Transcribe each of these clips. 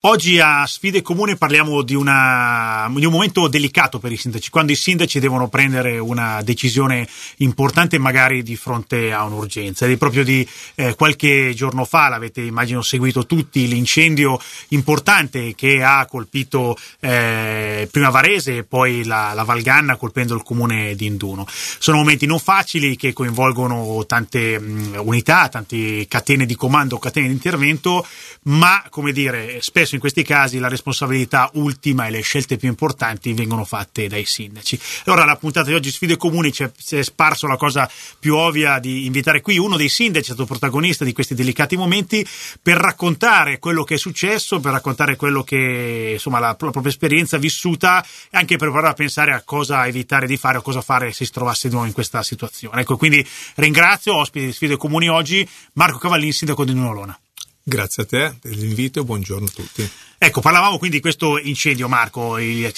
Oggi a Sfide Comuni parliamo di un momento delicato per i sindaci, quando i sindaci devono prendere una decisione importante magari di fronte a un'urgenza. Ed è proprio di qualche giorno fa, l'avete immagino seguito tutti, l'incendio importante che ha colpito prima Varese e poi la Valganna, colpendo il comune di Induno. Sono momenti non facili che coinvolgono tante unità, tante catene di comando, catene di intervento, ma come dire, spesso in questi casi la responsabilità ultima e le scelte più importanti vengono fatte dai sindaci. Allora, la puntata di oggi Sfide Comuni si è sparso la cosa più ovvia di invitare qui uno dei sindaci, è stato protagonista di questi delicati momenti, per raccontare quello che è successo, per raccontare quello che, insomma, la propria esperienza vissuta, e anche per provare a pensare a cosa evitare di fare o cosa fare se si trovasse di nuovo in questa situazione. Ecco, quindi ringrazio ospite di Sfide Comuni oggi Marco Cavallin, sindaco di Induno Olona. Grazie a te dell'invito e buongiorno a tutti. Ecco, parlavamo quindi di questo incendio, Marco.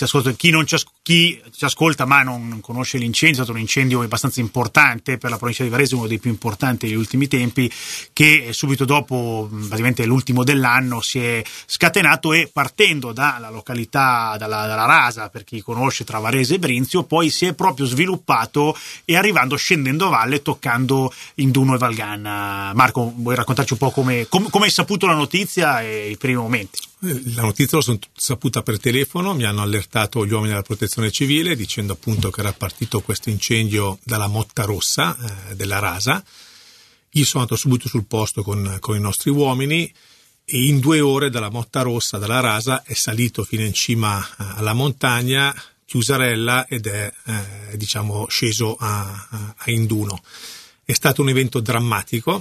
Chi ci ascolta ma non conosce l'incendio, è stato un incendio abbastanza importante per la provincia di Varese, uno dei più importanti degli ultimi tempi, che subito dopo, praticamente l'ultimo dell'anno, si è scatenato e partendo dalla località, dalla Rasa, per chi conosce, tra Varese e Brinzio, poi si è proprio sviluppato e scendendo a valle, toccando Induno e Valganna. Marco, vuoi raccontarci un po' come hai saputo la notizia e i primi momenti? La notizia l'ho saputa per telefono, mi hanno allertato gli uomini della protezione civile dicendo appunto che era partito questo incendio dalla Motta Rossa della Rasa. Io sono andato subito sul posto con i nostri uomini e in 2 ore dalla Motta Rossa, dalla Rasa, è salito fino in cima alla montagna Chiusarella ed è sceso a Induno. È stato un evento drammatico.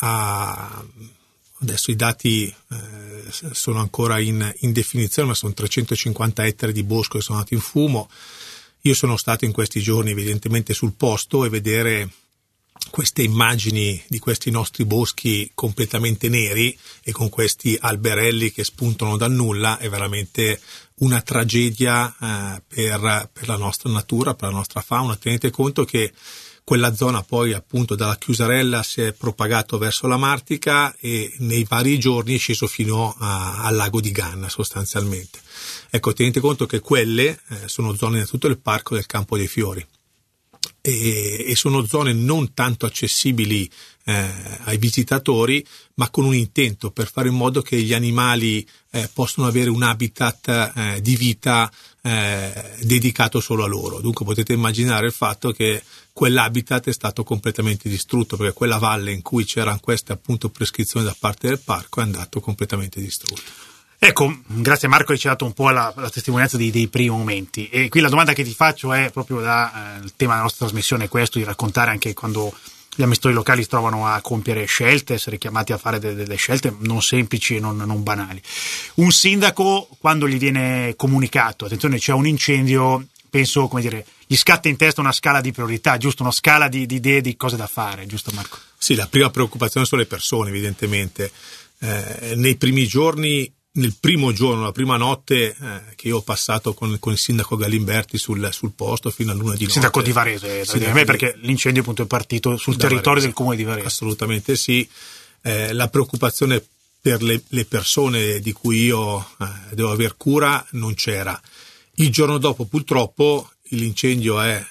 Adesso i dati sono ancora in definizione, ma sono 350 ettari di bosco che sono andati in fumo. Io sono stato in questi giorni evidentemente sul posto e vedere queste immagini di questi nostri boschi completamente neri e con questi alberelli che spuntano dal nulla è veramente una tragedia per la nostra natura, per la nostra fauna. Tenete conto che quella zona poi appunto dalla Chiusarella si è propagato verso la Martica e nei vari giorni è sceso fino al lago di Ganna sostanzialmente. Ecco, tenete conto che quelle sono zone innanzitutto del Parco del Campo dei Fiori e sono zone non tanto accessibili ai visitatori, ma con un intento per fare in modo che gli animali possano avere un habitat di vita dedicato solo a loro. Dunque potete immaginare il fatto che quell'habitat è stato completamente distrutto, perché quella valle in cui c'erano queste appunto prescrizioni da parte del parco è andato completamente distrutto. Ecco, grazie Marco, ci ha dato un po' la testimonianza dei primi momenti. E qui la domanda che ti faccio è proprio il tema della nostra trasmissione è questo, di raccontare anche quando gli amministratori locali si trovano a compiere scelte, essere chiamati a fare delle scelte non semplici e non banali. Un sindaco, quando gli viene comunicato, attenzione, c'è un incendio, penso, come dire, gli scatta in testa una scala di priorità, giusto? Una scala di idee di cose da fare, giusto Marco? Sì, la prima preoccupazione sono le persone, evidentemente. Nei primi giorni, nel primo giorno, la prima notte che io ho passato con il sindaco Galimberti sul posto fino a luna di notte. Sindaco di Varese, perché l'incendio appunto è partito sul territorio Varese, del comune di Varese. Assolutamente sì. La preoccupazione per le persone di cui io devo aver cura non c'era. Il giorno dopo purtroppo l'incendio è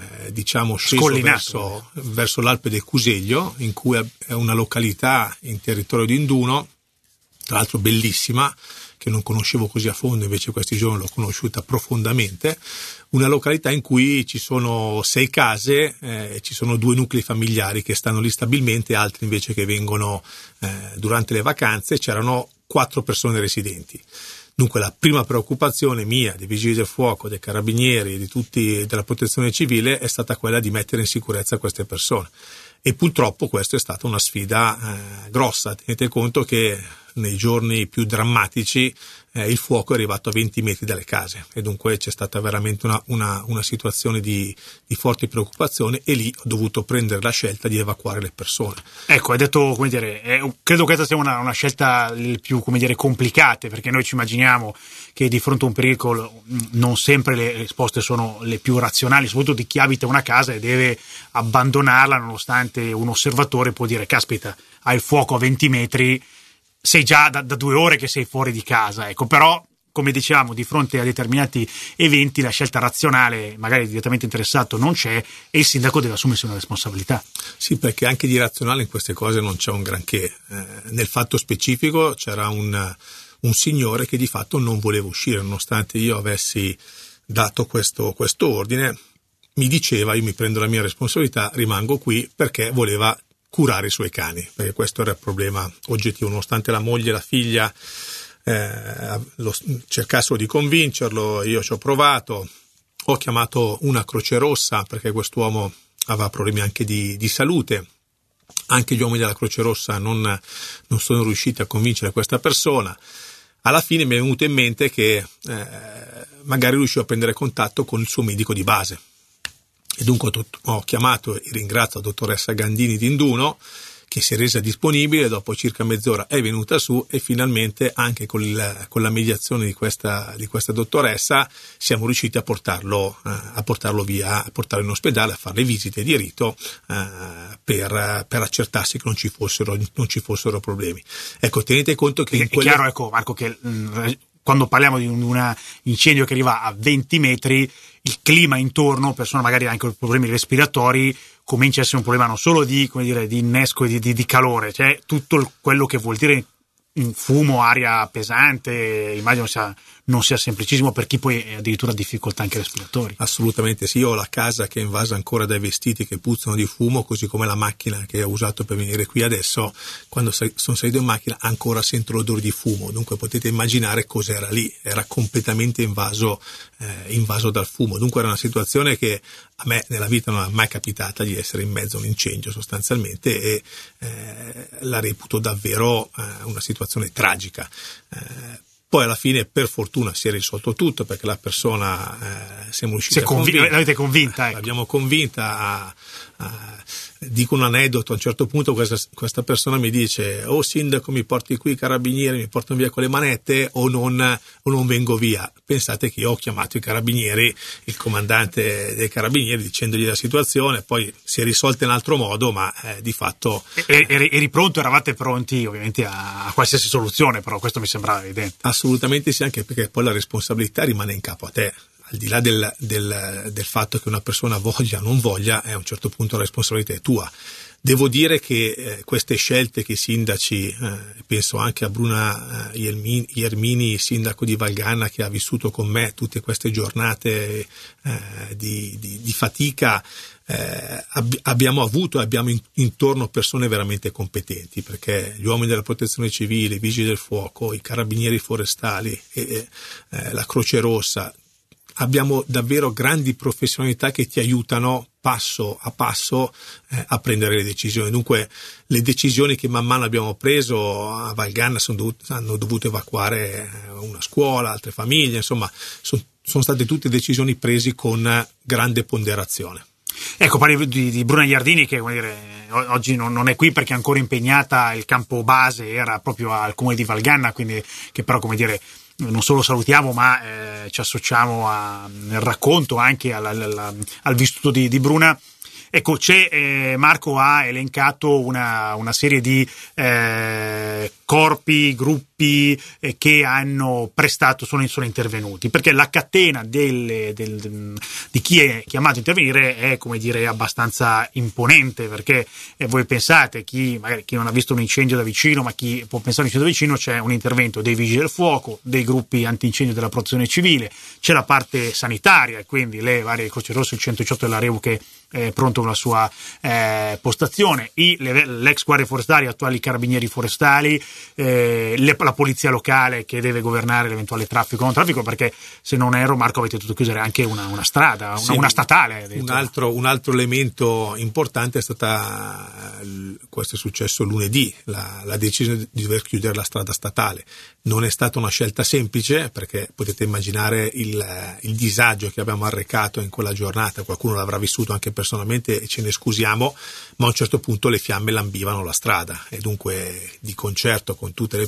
sceso verso l'Alpe del Cuseglio, in cui è una località in territorio di Induno, tra l'altro bellissima, che non conoscevo così a fondo, invece questi giorni l'ho conosciuta profondamente, una località in cui ci sono 6 case, ci sono 2 nuclei familiari che stanno lì stabilmente, altri invece che vengono durante le vacanze, c'erano 4 persone residenti. Dunque la prima preoccupazione mia, dei vigili del fuoco, dei carabinieri, di tutti della protezione civile, è stata quella di mettere in sicurezza queste persone. E purtroppo questa è stata una sfida grossa. Tenete conto che nei giorni più drammatici il fuoco è arrivato a 20 metri dalle case e dunque c'è stata veramente una situazione di forte preoccupazione e lì ho dovuto prendere la scelta di evacuare le persone. Ecco, hai detto, come dire, credo che questa sia una scelta le più, come dire, complicate, perché noi ci immaginiamo che di fronte a un pericolo non sempre le risposte sono le più razionali, soprattutto di chi abita una casa e deve abbandonarla, nonostante un osservatore può dire, caspita, hai il fuoco a 20 metri, sei già da 2 ore che sei fuori di casa, ecco, però come dicevamo, di fronte a determinati eventi la scelta razionale, magari direttamente interessato, non c'è, e il sindaco deve assumersi una responsabilità. Sì, perché anche di razionale in queste cose non c'è un granché. Nel fatto specifico c'era un signore che di fatto non voleva uscire, nonostante io avessi dato questo ordine, mi diceva: io mi prendo la mia responsabilità, rimango qui, perché voleva curare i suoi cani, perché questo era il problema oggettivo, nonostante la moglie e la figlia cercassero di convincerlo. Io ci ho provato, ho chiamato una Croce Rossa perché quest'uomo aveva problemi anche di salute. Anche gli uomini della Croce Rossa non sono riusciti a convincere questa persona. Alla fine mi è venuto in mente che magari riuscivo a prendere contatto con il suo medico di base, e dunque ho chiamato, e ringrazio la dottoressa Gandini di Induno, che si è resa disponibile. Dopo circa mezz'ora è venuta su, e finalmente anche con la mediazione di questa dottoressa siamo riusciti a portarlo via, a portarlo in ospedale, a fare le visite di rito per accertarsi che non ci fossero problemi. Ecco, tenete conto che è chiaro, ecco Marco, che quando parliamo di un incendio che arriva a 20 metri, il clima intorno, persone magari anche con problemi respiratori, comincia a essere un problema non solo di innesco e di calore, cioè tutto quello che vuol dire fumo, aria pesante, immagino non sia semplicissimo per chi poi addirittura ha difficoltà anche respiratori. Assolutamente sì, io ho la casa che è invasa ancora dai vestiti che puzzano di fumo, così come la macchina che ho usato per venire qui adesso. Quando sono salito in macchina ancora sento l'odore di fumo, dunque potete immaginare cos'era lì, era completamente invaso dal fumo. Dunque era una situazione che a me nella vita non è mai capitata, di essere in mezzo a un incendio sostanzialmente, e la reputo davvero una situazione tragica. Poi alla fine, per fortuna, si è risolto tutto, perché la persona siamo riusciti l'avete convinta, ecco. L'abbiamo convinta dico un aneddoto: a un certo punto questa persona mi dice: "Oh sindaco, mi porti qui i carabinieri, mi portano via con le manette o non vengo via". Pensate che io ho chiamato i carabinieri, il comandante dei carabinieri, dicendogli la situazione, poi si è risolta in altro modo, ma di fatto... Eri pronto, eravate pronti ovviamente a qualsiasi soluzione, però questo mi sembrava evidente. Assolutamente sì, anche perché poi la responsabilità rimane in capo a te. Al di là del fatto che una persona voglia o non voglia, a un certo punto la responsabilità è tua. Devo dire che queste scelte che i sindaci, penso anche a Bruna Iermini, sindaco di Valganna, che ha vissuto con me tutte queste giornate di fatica, abbiamo avuto e abbiamo intorno persone veramente competenti, perché gli uomini della protezione civile, i vigili del fuoco, i carabinieri forestali e la Croce Rossa, abbiamo davvero grandi professionalità che ti aiutano passo a passo a prendere le decisioni. Dunque le decisioni che man mano abbiamo preso a Valganna hanno dovuto evacuare una scuola, altre famiglie, insomma sono state tutte decisioni prese con grande ponderazione. Ecco, parli di Bruna Iardini, che oggi non è qui perché è ancora impegnata. Il campo base era proprio al comune di Valganna, quindi che però non solo salutiamo, ma ci associamo nel racconto anche al vissuto di Bruna. Ecco, Marco ha elencato una serie di corpi, gruppi che hanno prestato, sono intervenuti, perché la catena di chi è chiamato a intervenire è, come dire, abbastanza imponente, perché voi pensate, magari chi non ha visto un incendio da vicino, ma chi può pensare a un incendio da vicino, c'è un intervento dei vigili del fuoco, dei gruppi antincendio della protezione civile, c'è la parte sanitaria, e quindi le varie Croce Rosse, il 118 della REU che è pronto con la sua postazione, l'ex guardia forestali, attuali carabinieri forestali, la polizia locale che deve governare l'eventuale traffico o non traffico, perché se non erro, Marco, avete dovuto chiudere anche una strada, una statale. Un altro elemento importante è stata, questo è successo lunedì, la decisione di dover chiudere la strada statale. Non è stata una scelta semplice, perché potete immaginare il disagio che abbiamo arrecato in quella giornata. Qualcuno l'avrà vissuto anche personalmente e ce ne scusiamo, ma a un certo punto le fiamme lambivano la strada, e dunque di concerto con tutte le persone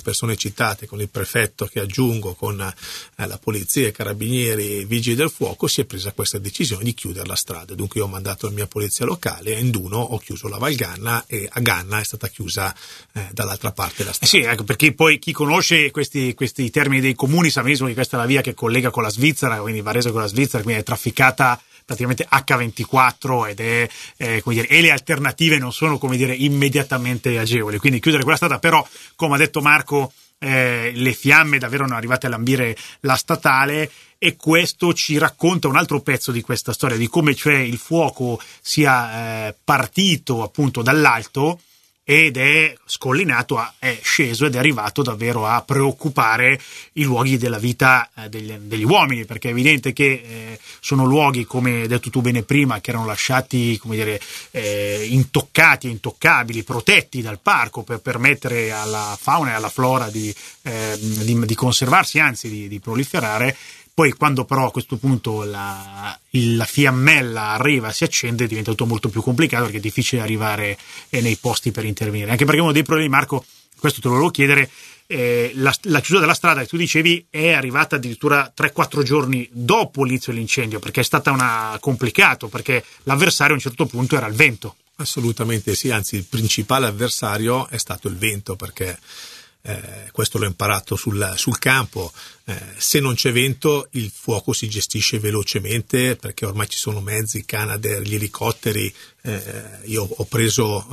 citate, con il prefetto che aggiungo, con la polizia, i carabinieri, i vigili del fuoco, si è presa questa decisione di chiudere la strada. Dunque io ho mandato la mia polizia locale, a Induno ho chiuso la Val Ganna e a Ganna è stata chiusa dall'altra parte la strada. Sì, ecco, perché poi chi conosce questi termini dei comuni sa benissimo che questa è la via che collega con la Svizzera, quindi Varese con la Svizzera, quindi è trafficata praticamente H24 ed è come dire, e le alternative non sono, come dire, immediatamente agevoli, quindi chiudere quella strada. Però, come ha detto Marco, le fiamme davvero erano arrivate a lambire la statale, e questo ci racconta un altro pezzo di questa storia, di come cioè il fuoco sia partito appunto dall'alto ed è scollinato, è sceso ed è arrivato davvero a preoccupare i luoghi della vita degli uomini, perché è evidente che sono luoghi, come hai detto tu bene prima, che erano lasciati, come dire, intoccati e intoccabili, protetti dal parco per permettere alla fauna e alla flora di conservarsi, anzi di proliferare. Poi quando però a questo punto la fiammella arriva, si accende, diventa tutto molto più complicato, perché è difficile arrivare nei posti per intervenire. Anche perché uno dei problemi, Marco, questo te lo volevo chiedere, la chiusura della strada che tu dicevi è arrivata addirittura 3-4 giorni dopo l'inizio dell'incendio, perché è stata complicato, perché l'avversario a un certo punto era il vento. Assolutamente sì, anzi il principale avversario è stato il vento, perché questo l'ho imparato sul campo. Se non c'è vento il fuoco si gestisce velocemente, perché ormai ci sono mezzi, Canadair, gli elicotteri. Io ho preso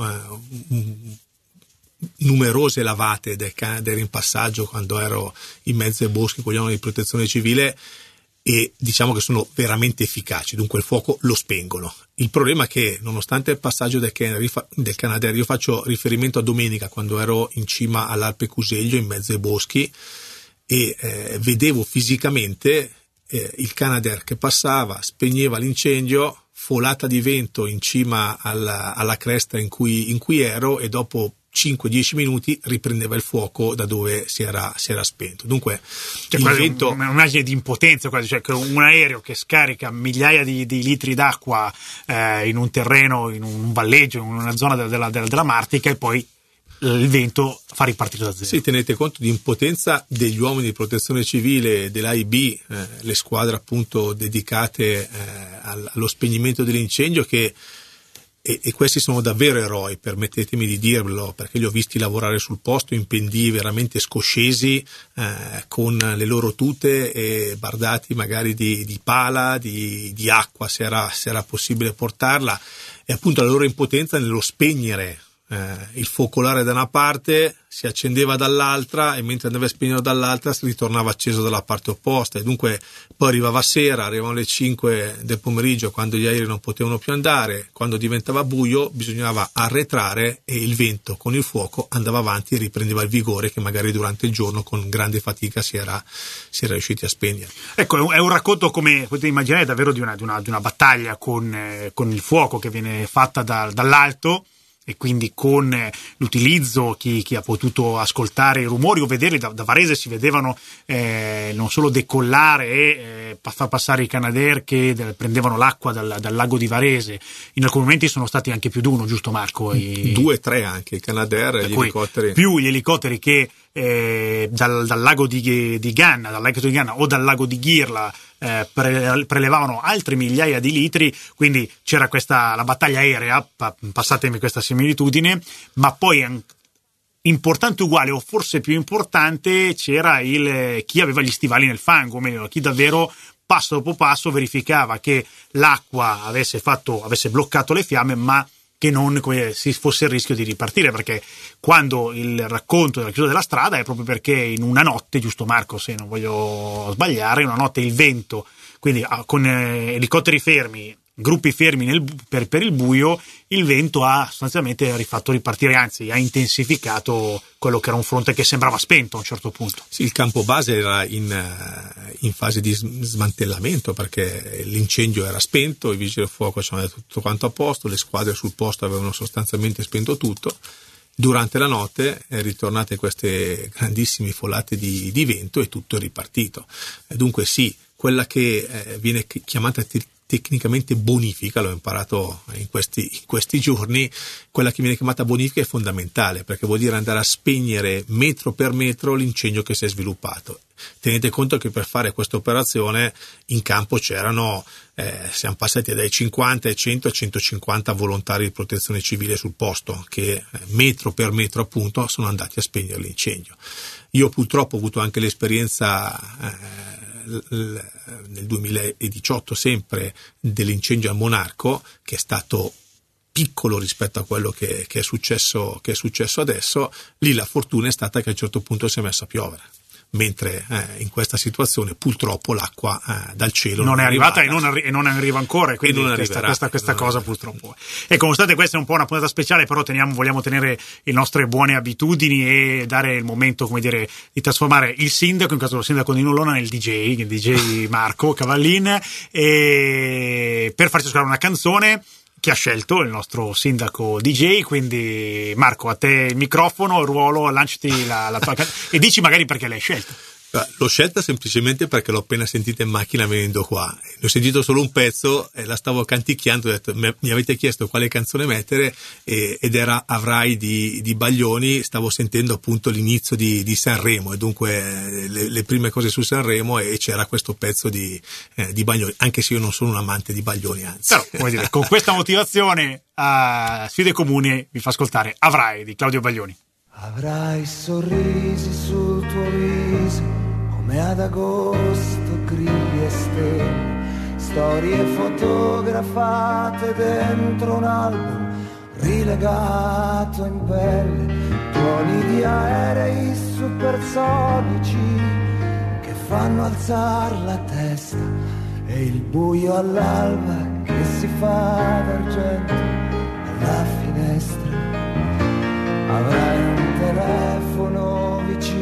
numerose lavate del Canadair in passaggio quando ero in mezzo ai boschi con gli uomini di protezione civile, e diciamo che sono veramente efficaci, dunque il fuoco lo spengono. Il problema è che, nonostante il passaggio del Canadair, io faccio riferimento a domenica, quando ero in cima all'Alpe Cuseglio in mezzo ai boschi, e vedevo fisicamente il Canadair che passava, spegneva l'incendio, folata di vento in cima alla cresta in cui ero, e dopo 5-10 minuti riprendeva il fuoco da dove si era spento. Dunque il vento, un'immagine di impotenza, quasi, cioè che un aereo che scarica migliaia di litri d'acqua in un terreno, in un valleggio, in una zona della Martica, e poi il vento fa ripartire da zero. Sì, tenete conto di impotenza degli uomini di protezione civile dell'AIB, le squadre appunto dedicate allo spegnimento dell'incendio, che e questi sono davvero eroi, permettetemi di dirlo, perché li ho visti lavorare sul posto in pendii veramente scoscesi, con le loro tute e bardati magari di pala, di acqua, se era possibile portarla, e appunto la loro impotenza nello spegnere il focolare da una parte, si accendeva dall'altra, e mentre andava a spegnere dall'altra si ritornava acceso dalla parte opposta, e dunque poi arrivava sera, arrivavano le 5 del pomeriggio, quando gli aerei non potevano più andare, quando diventava buio bisognava arretrare, e il vento con il fuoco andava avanti e riprendeva il vigore che magari durante il giorno con grande fatica si era riusciti a spegnere. Ecco, è un racconto, come potete immaginare, davvero di una battaglia con il fuoco che viene fatta dall'alto, e quindi con l'utilizzo, chi ha potuto ascoltare i rumori o vederli da Varese, si vedevano non solo decollare e far passare i Canadair che prendevano l'acqua dal lago di Varese. In alcuni momenti sono stati anche più di uno, giusto Marco? 2-3 anche, i Canadair e gli elicotteri. Più gli elicotteri che dal lago di Ganna, o dal lago di Ghirla prelevavano altre migliaia di litri, quindi c'era la battaglia aerea, passatemi questa similitudine, ma poi importante uguale o forse più importante c'era chi aveva gli stivali nel fango, o meglio, chi davvero passo dopo passo verificava che l'acqua avesse bloccato le fiamme, ma che non si fosse il rischio di ripartire, perché quando il racconto della chiusura della strada è proprio perché in una notte, giusto Marco, se non voglio sbagliare, in una notte il vento, quindi con elicotteri fermi, gruppi fermi per il buio, il vento ha sostanzialmente rifatto ripartire, anzi ha intensificato quello che era un fronte che sembrava spento a un certo punto. Sì, il campo base era in fase di smantellamento, perché l'incendio era spento, i vigili del fuoco ci avevano tutto quanto a posto, le squadre sul posto avevano sostanzialmente spento tutto. Durante la notte ritornate queste grandissime folate di vento e tutto è ripartito. Dunque sì, quella che viene chiamata tecnicamente bonifica, l'ho imparato in questi giorni, quella che viene chiamata bonifica è fondamentale, perché vuol dire andare a spegnere metro per metro l'incendio che si è sviluppato. Tenete conto che per fare questa operazione in campo c'erano, siamo passati dai 50 ai 100 a 150 volontari di protezione civile sul posto, che metro per metro appunto sono andati a spegnere l'incendio. Io purtroppo ho avuto anche l'esperienza nel 2018 sempre dell'incendio al Monarco, che è stato piccolo rispetto a quello che è successo adesso. Lì la fortuna è stata che a un certo punto si è messa a piovere, mentre in questa situazione purtroppo l'acqua dal cielo non è arrivata e non arriva ancora, quindi questa cosa purtroppo. Ecco, nonostante questa è un po' una puntata speciale, però vogliamo tenere le nostre buone abitudini e dare il momento, come dire, di trasformare il sindaco, in caso dello sindaco di Nullona, nel il DJ Marco Cavallin, e per farci ascoltare una canzone che ha scelto il nostro sindaco DJ. Quindi Marco, a te il microfono, il ruolo, lanciati la tua e dici magari perché l'hai scelta. L'ho scelta semplicemente perché l'ho appena sentita in macchina venendo qua. Ne ho sentito solo un pezzo e la stavo canticchiando, ho detto mi avete chiesto quale canzone mettere ed era Avrai di Baglioni. Stavo sentendo appunto l'inizio di Sanremo e dunque le prime cose su Sanremo, e c'era questo pezzo di Baglioni, anche se io non sono un amante di Baglioni, anzi. Però, come dire, con questa motivazione a Sfide Comuni vi fa ascoltare Avrai di Claudio Baglioni. Avrai sorrisi sul tuo viso come ad agosto, grilli e stelle, storie fotografate dentro un album rilegato in pelle, tuoni di aerei supersonici che fanno alzare la testa, e il buio all'alba che si fa d'argento alla finestra. Avrai un telefono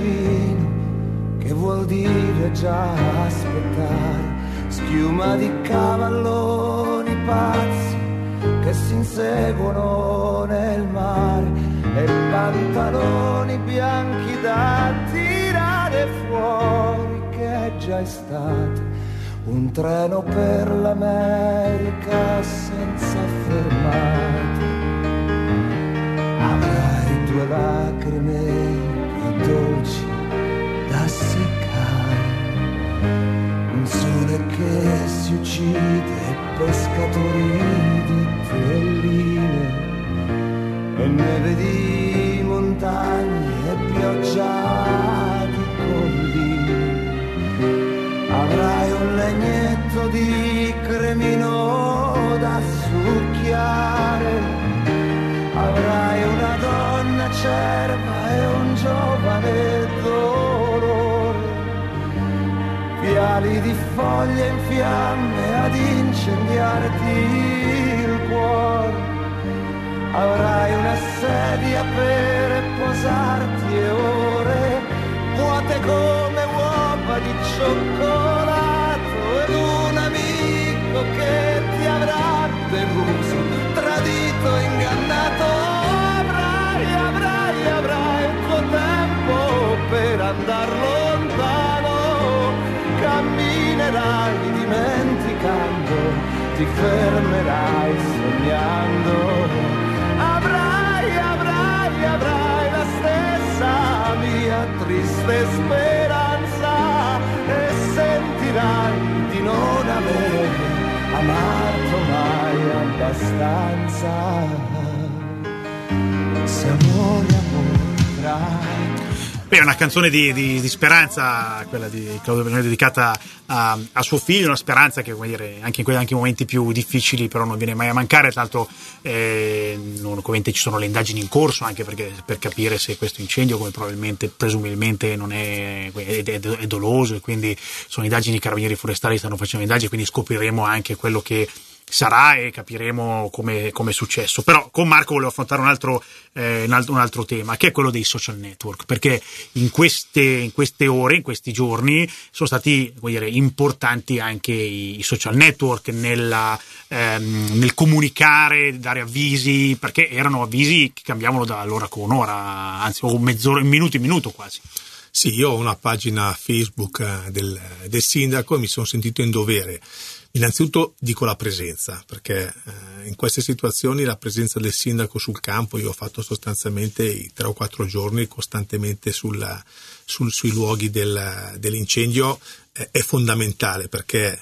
vicino che vuol dire già aspettare, schiuma di cavalloni pazzi che si inseguono nel mare, e pantaloni bianchi da tirare fuori, che è già estate, un treno per l'America senza fermate. Avrai due lacrime più dolci da seccare, un sole che si uccide, pescatori di telline, e neve di montagne e pioggia di colline. Avrai un legnetto di cremino da succhiare, avrai una donna acerba e un giovane dolore, viali di foglie in fiamme ad incendiarti il cuore. Avrai una sedia per posarti e ore vuote come uova di cioccolato, ed un amico che ti avrà deluso, tradito, ingannato. Avrai il tuo tempo per andar lontano, camminerai dimenticando, ti fermerai sognando. Avrai la stessa mia triste speranza, e sentirai di non aver amato mai abbastanza. Se amore avrai. Beh, è una canzone di speranza, quella di Claudio Baglioni, dedicata a suo figlio, una speranza che, come dire, anche in momenti più difficili però non viene mai a mancare. Tra l'altro ovviamente ci sono le indagini in corso, anche perché per capire se questo incendio, come presumibilmente non è doloso, e quindi sono indagini, i carabinieri forestali stanno facendo indagini, quindi scopriremo anche quello che sarà e capiremo come è successo. Però con Marco volevo affrontare un altro tema, che è quello dei social network, perché in queste ore, in questi giorni sono stati, come dire, importanti anche i social network nel comunicare, dare avvisi, perché erano avvisi che cambiavano da l'ora con ora, anzi o mezz'ora, in minuto quasi. Sì, io ho una pagina Facebook del sindaco e mi sono sentito in dovere. Innanzitutto dico la presenza, perché in queste situazioni la presenza del sindaco sul campo, io ho fatto sostanzialmente i 3 o 4 giorni costantemente sui luoghi dell'incendio, è fondamentale, perché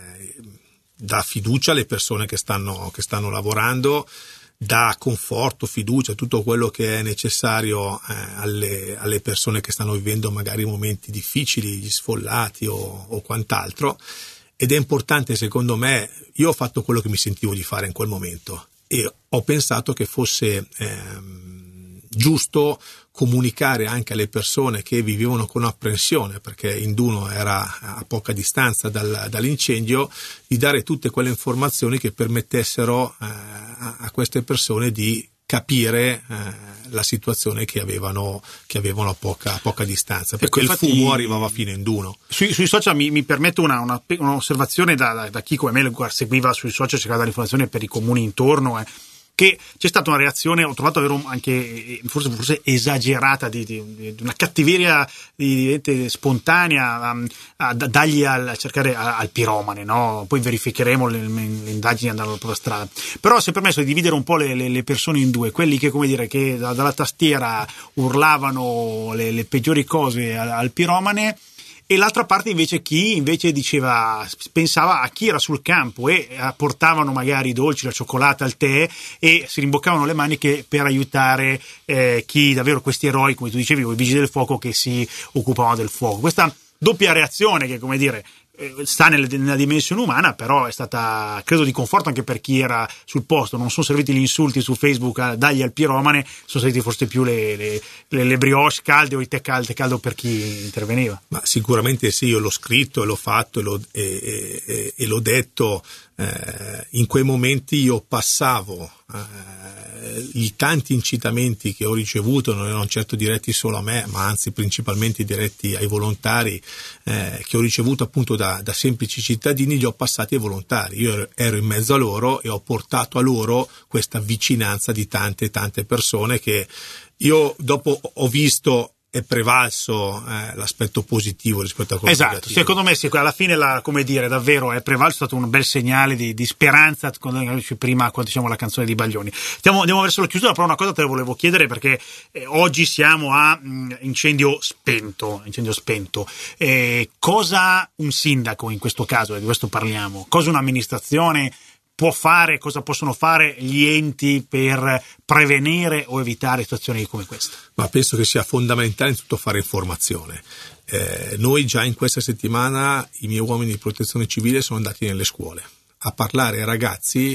dà fiducia alle persone che stanno lavorando, dà conforto, fiducia, tutto quello che è necessario alle persone che stanno vivendo magari momenti difficili, gli sfollati o quant'altro. Ed è importante, secondo me, io ho fatto quello che mi sentivo di fare in quel momento e ho pensato che fosse giusto comunicare anche alle persone che vivevano con apprensione, perché Induno era a poca distanza dall'incendio, di dare tutte quelle informazioni che permettessero a queste persone di capire la situazione che avevano a poca distanza, perché infatti, il fumo arrivava fino a Induno. Sui social mi permetto un'osservazione da chi come me seguiva sui social, cercava l'informazione per i comuni intorno, che c'è stata una reazione, ho trovato davvero anche forse esagerata, di una cattiveria spontanea a dargli a cercare al piromane, no? Poi verificheremo le indagini andando per la strada. Però si è permesso di dividere un po' le persone in due, quelli che, come dire, che dalla tastiera urlavano le peggiori cose al piromane, e l'altra parte invece chi invece pensava a chi era sul campo e portavano magari i dolci, la cioccolata, il tè, e si rimboccavano le maniche per aiutare chi davvero, questi eroi, come tu dicevi, i vigili del fuoco che si occupavano del fuoco. Questa doppia reazione che, come dire, sta nella dimensione umana, però è stata, credo, di conforto anche per chi era sul posto. Non sono serviti gli insulti su Facebook a dagli al piromane, sono serviti forse più le brioche calde o il tè caldo per chi interveniva. Ma sicuramente sì, io l'ho scritto e l'ho fatto e l'ho detto. In quei momenti io passavo i tanti incitamenti che ho ricevuto, non erano certo diretti solo a me, ma anzi principalmente diretti ai volontari, che ho ricevuto appunto da semplici cittadini, li ho passati ai volontari. Io ero in mezzo a loro e ho portato a loro questa vicinanza di tante persone, che io dopo ho visto è prevalso l'aspetto positivo rispetto a quello negativo. Esatto, secondo me sì, alla fine come dire, davvero è prevalso, è stato un bel segnale di speranza, prima quando diciamo la canzone di Baglioni. Andiamo verso la chiusura, però una cosa te la volevo chiedere, perché oggi siamo a incendio spento. Cosa un sindaco, in questo caso, di questo parliamo, cosa un'amministrazione può fare, cosa possono fare gli enti per prevenire o evitare situazioni come questa? Ma penso che sia fondamentale innanzitutto fare informazione. Noi già in questa settimana, i miei uomini di protezione civile sono andati nelle scuole a parlare ai ragazzi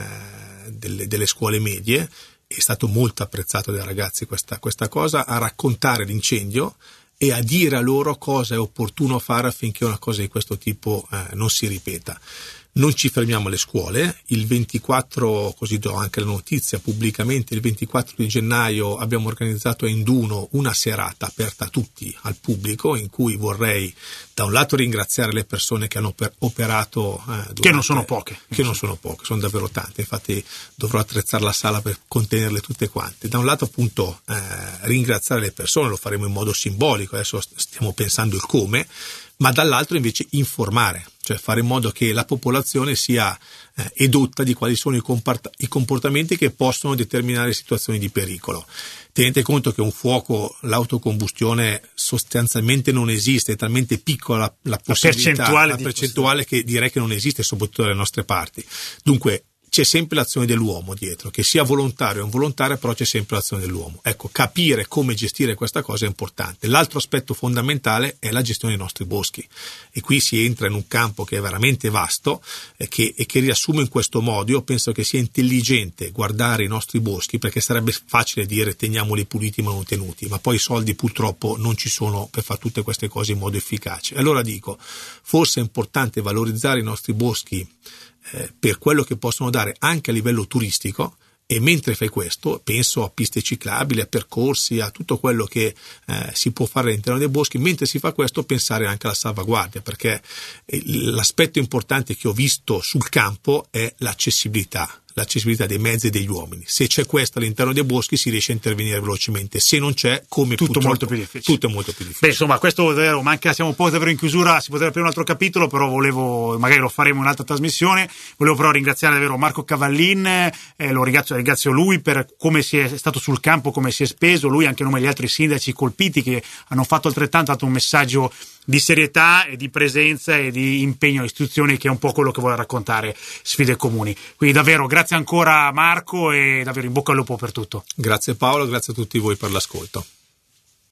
delle scuole medie. È stato molto apprezzato dai ragazzi questa cosa, a raccontare l'incendio e a dire a loro cosa è opportuno fare affinché una cosa di questo tipo non si ripeta. Non ci fermiamo alle scuole, il 24, così do anche la notizia pubblicamente, il 24 di gennaio abbiamo organizzato a Induno una serata aperta a tutti, al pubblico, in cui vorrei da un lato ringraziare le persone che hanno operato che non sono poche, sono davvero tante, infatti dovrò attrezzare la sala per contenerle tutte quante. Da un lato appunto ringraziare le persone, lo faremo in modo simbolico, adesso stiamo pensando il come, ma dall'altro invece informare, cioè fare in modo che la popolazione sia edotta di quali sono i comportamenti che possono determinare situazioni di pericolo. Tenete conto che un fuoco, l'autocombustione sostanzialmente non esiste, è talmente piccola la possibilità, la percentuale che direi che non esiste, soprattutto dalle nostre parti. Dunque c'è sempre l'azione dell'uomo dietro, che sia volontario o involontario, però c'è sempre l'azione dell'uomo. Ecco, capire come gestire questa cosa è importante. L'altro aspetto fondamentale è la gestione dei nostri boschi, e qui si entra in un campo che è veramente vasto e che riassumo in questo modo. Io penso che sia intelligente guardare i nostri boschi, perché sarebbe facile dire teniamoli puliti ma non tenuti, ma poi i soldi purtroppo non ci sono per fare tutte queste cose in modo efficace. Allora dico, forse è importante valorizzare i nostri boschi per quello che possono dare anche a livello turistico, e mentre fai questo penso a piste ciclabili, a percorsi, a tutto quello che si può fare all'interno dei boschi. Mentre si fa questo pensare anche alla salvaguardia, perché l'aspetto importante che ho visto sul campo è l'accessibilità. l'accessibilità dei mezzi e degli uomini. Se c'è questo all'interno dei boschi si riesce a intervenire velocemente, se non c'è, come tutto molto più difficile. Tutto è molto più difficile. Beh, insomma, questo davvero manca, siamo un po' davvero in chiusura, si potrebbe aprire un altro capitolo, però magari lo faremo in un'altra trasmissione. Volevo però ringraziare davvero Marco Cavallin, lo ringrazio lui per come si è stato sul campo, come si è speso, lui anche a nome degli altri sindaci colpiti che hanno fatto altrettanto, ha dato un messaggio di serietà e di presenza e di impegno alle istituzioni, che è un po' quello che vuole raccontare Sfide Comuni. Quindi davvero grazie ancora Marco e davvero in bocca al lupo per tutto. Grazie Paolo, grazie a tutti voi per l'ascolto.